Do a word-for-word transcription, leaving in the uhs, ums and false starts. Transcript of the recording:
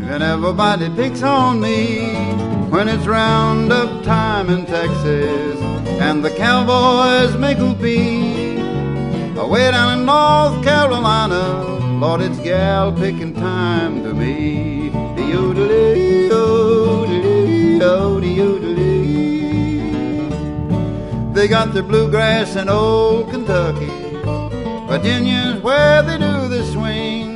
And everybody picks on me when it's roundup time in Texas and the cowboys make whoopee. Away down in North Carolina, Lord, it's gal picking time to me. De-yodelee, yodelee, yodelee. They got their bluegrass in old Kentucky, Virginia's where they do the swing.